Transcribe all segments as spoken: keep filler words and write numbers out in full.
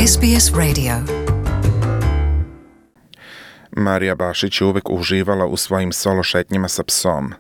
S B S Radio. Marija Bašić je uvek uživala u svojim solo šetnjima sa psom.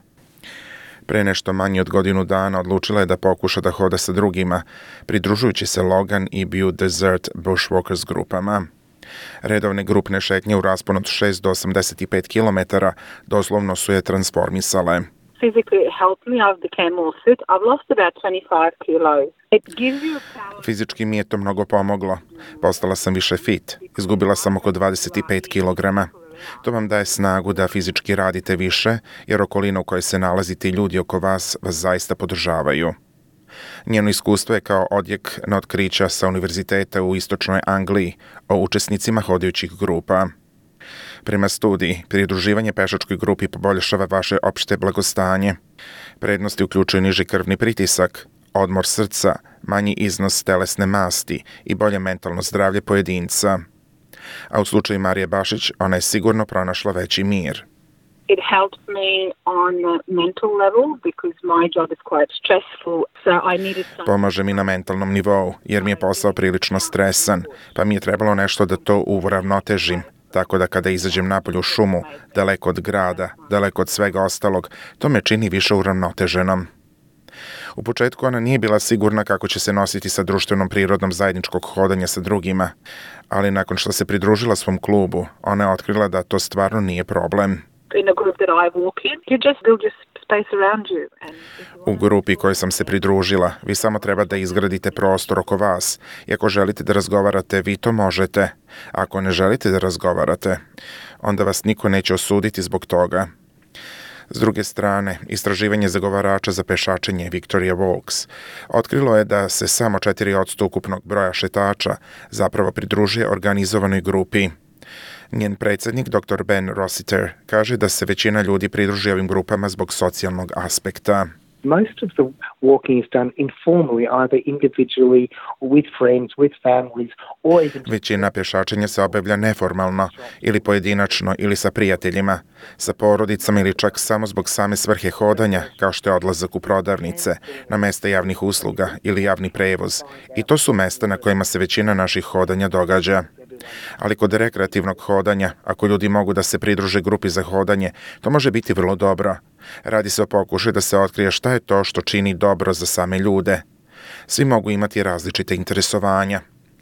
Pre nešto manje od godinu dana odlučila je da pokuša da hoda sa drugima, pridružujući se Logan i Butte Desert Bushwalkers grupama. Redovne grupne šetnje u rasponu od šest do osamdeset pet kilometara doslovno su je transformisale. Physically it helped me. I became more fit. I've lost about twenty-five kilos. It gives you a power. Fizički mi je to mnogo pomoglo. Postala sam više fit. Izgubila sam oko dvadeset pet kilograma. To vam daje snagu da fizički radite više, jer okolina u kojoj se nalazite i ljudi oko vas vas zaista podržavaju. Njeno iskustvo je kao odjek na otkrića sa univerziteta u istočnoj Angliji o učesnicima hodajućih grupa. Prema studiji, pridruživanje pešačkoj grupi poboljšava vaše opšte blagostanje. Prednosti uključuju niži krvni pritisak, odmor srca, manji iznos telesne masti i bolje mentalno zdravlje pojedinca. A u slučaju Marije Bašić, ona je sigurno pronašla veći mir. It helped me on a mental level because my job is quite stressful, so I needed some... Pomaže mi na mentalnom nivou, jer mi je posao prilično stresan, pa mi je trebalo nešto da to uravnotežim. Tako da kada izađem napolje u šumu, daleko od grada, daleko od svega ostalog, to me čini više uravnoteženom. U početku ona nije bila sigurna kako će se nositi sa društvenom prirodom zajedničkog hodanja sa drugima, ali nakon što se pridružila svom klubu, ona je otkrila da to stvarno nije problem. In a group that I walk in, you just build your space around you. And... U grupi kojoj sam se pridružila, vi samo treba da izgradite prostor oko vas. I ako želite da razgovarate, vi to možete. Ako ne želite da razgovarate, onda vas niko neće osuditi zbog toga. S druge strane, istraživanje zagovarača za pešačenje Victoria Walks otkrilo je da se samo četiri posto ukupnog broja šetača zapravo pridružuje organizovanoj grupi. Njen predsjednik, doktor Ben Rossiter, kaže da se većina ljudi pridruži ovim grupama zbog socijalnog aspekta. Most of the walking is done informally, either individually or with friends, with families, or even... Većina pješačenja se obavlja neformalno, ili pojedinačno, ili sa prijateljima, sa porodicama ili čak samo zbog same svrhe hodanja, kao što je odlazak u prodavnice, na mesta javnih usluga ili javni prevoz. I to su mesta na kojima se većina naših hodanja događa. Ali kod rekreativnog hodanja, ako ljudi mogu da se pridruže grupi za hodanje, to može biti vrlo dobro. Radi se o pokušaju da se otkrije šta je to što čini dobro za same ljude. Svi mogu imati različite interesovanja.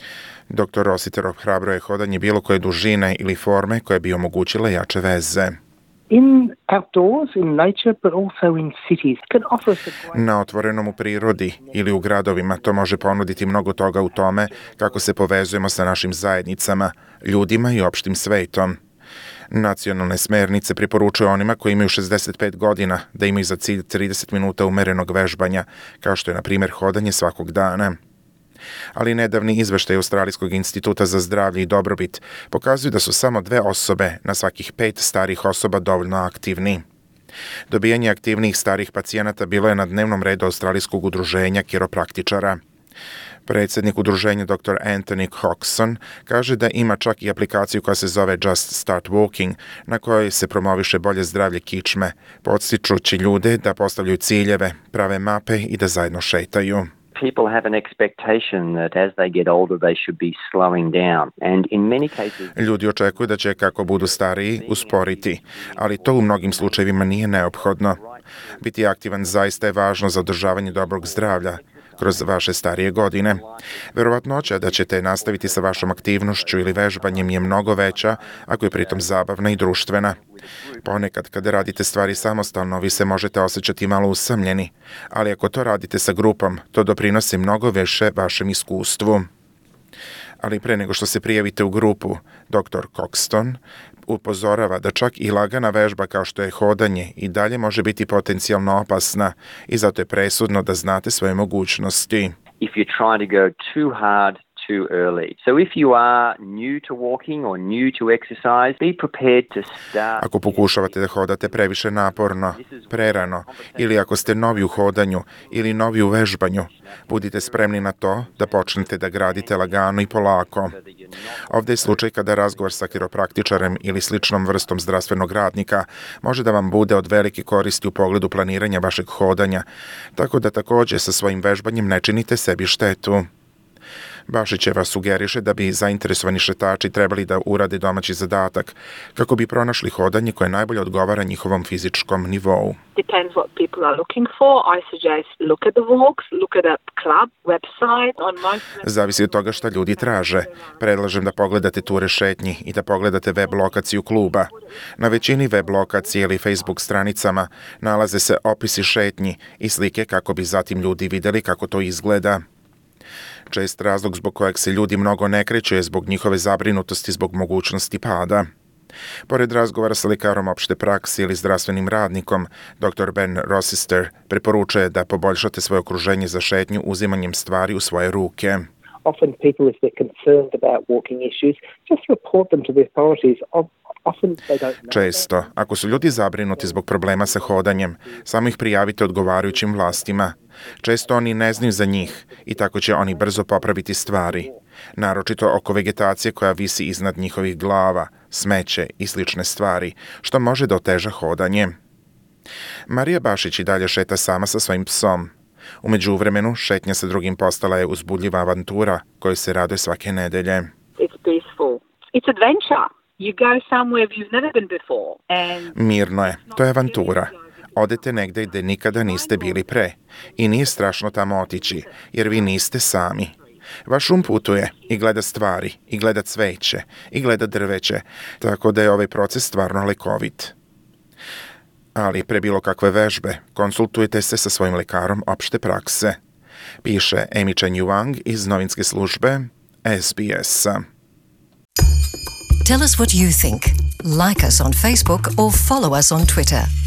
doktor Rossiter ohrabruje hodanje bilo koje dužine ili forme koje bi omogućile jače veze. In outdoors, in nature, but also in cities, can offer us a great... Na otvorenom u prirodi ili u gradovima to može ponuditi mnogo toga u tome kako se povezujemo sa našim zajednicama, ljudima i opštim svetom. Nacionalne smernice preporučuju onima koji imaju šezdeset pet godina da imaju za cilj trideset minuta umerenog vežbanja, kao što je na primjer hodanje svakog dana. Ali nedavni izveštaj Australijskog instituta za zdravlje i dobrobit pokazuju da su samo dve osobe na svakih pet starih osoba dovoljno aktivni. Dobijanje aktivnijih starih pacijenata bilo je na dnevnom redu Australijskog udruženja kiropraktičara. Predsjednik udruženja doktor Anthony Coxon kaže da ima čak i aplikaciju koja se zove Just Start Walking, na kojoj se promoviše bolje zdravlje kičme, podstičući ljude da postavljaju ciljeve, prave mape i da zajedno šetaju. People have an expectation that as they get older they should be slowing down, and in many cases... Ljudi očekuju da će kako budu stariji usporiti, ali to u mnogim slučajevima nije neophodno. Biti aktivan zaista je važno za održavanje dobrog zdravlja kroz vaše starije godine. Verovatnoća da ćete nastaviti sa vašom aktivnošću ili vežbanjem je mnogo veća ako je pritom zabavna i društvena. Ponekad kada radite stvari samostalno, vi se možete osjećati malo usamljeni, ali ako to radite sa grupom, to doprinosi mnogo više vašem iskustvu. Ali pre nego što se prijavite u grupu, doktor Coxton upozorava da čak i lagana vežba kao što je hodanje i dalje može biti potencijalno opasna i zato je presudno da znate svoje mogućnosti. If you're trying to go too hard too early. So if you are new to walking or new to exercise, be prepared to start. Ako pokušavate da hodate previše naporno, prerano, ili ako ste novi u hodanju ili novi u vežbanju, budite spremni na to da počnete da gradite lagano i polako. Ovdje je slučaj kada razgovor sa kiropraktičarem ili sličnom vrstom zdravstvenog radnika može da vam bude od velike koristi u pogledu planiranja vašeg hodanja, tako da također sa svojim vežbanjem ne činite sebi štetu. Bašićeva sugeriše da bi zainteresovani šetači trebali da urade domaći zadatak kako bi pronašli hodanje koje najbolje odgovara njihovom fizičkom nivou. Depends what people are looking for. I suggest look at the walks, look at a club website. On most... Zavisi od toga šta ljudi traže. Predlažem da pogledate ture šetnji i da pogledate web lokaciju kluba. Na većini web lokacije ili Facebook stranicama nalaze se opisi šetnji i slike kako bi zatim ljudi videli kako to izgleda. Čest razlog zbog kojeg se ljudi mnogo ne kreću je zbog njihove zabrinutosti zbog mogućnosti pada. Pored razgovora sa lekarom opšte prakse ili zdravstvenim radnikom, doktor Ben Rossiter preporučuje da poboljšate svoje okruženje za šetnju uzimanjem stvari u svoje ruke. Often people, if they're concerned about walking issues, just report them to the authorities. Often they don't know. Često, ako su ljudi zabrinuti zbog problema sa hodanjem, samo ih prijavite odgovarajućim vlastima. Često oni ne znaju za njih i tako će oni brzo popraviti stvari, naročito oko vegetacije koja visi iznad njihovih glava, smeće i slične stvari, što može da oteža hodanje. Marija Bašić i dalje šeta sama sa svojim psom. U međuvremenu, šetnja sa drugim postala je uzbudljiva avantura kojoj se raduje svake nedelje. It's peaceful. It's adventure. You go somewhere you've never been before. And... Mirno je, to je avantura. Odete negde gde nikada niste bili pre i nije strašno tamo otići, jer vi niste sami. Vaš um putuje i gleda stvari, i gleda cveće, i gleda drveće, tako da je ovaj proces stvarno lekovit. Ali pre bilo kakve vežbe, konsultujte se sa svojim lekarom opšte prakse, piše Amy Chen Yuang iz novinske službe S B S-a. Tell us what you think. Like us on Facebook or follow us on Twitter.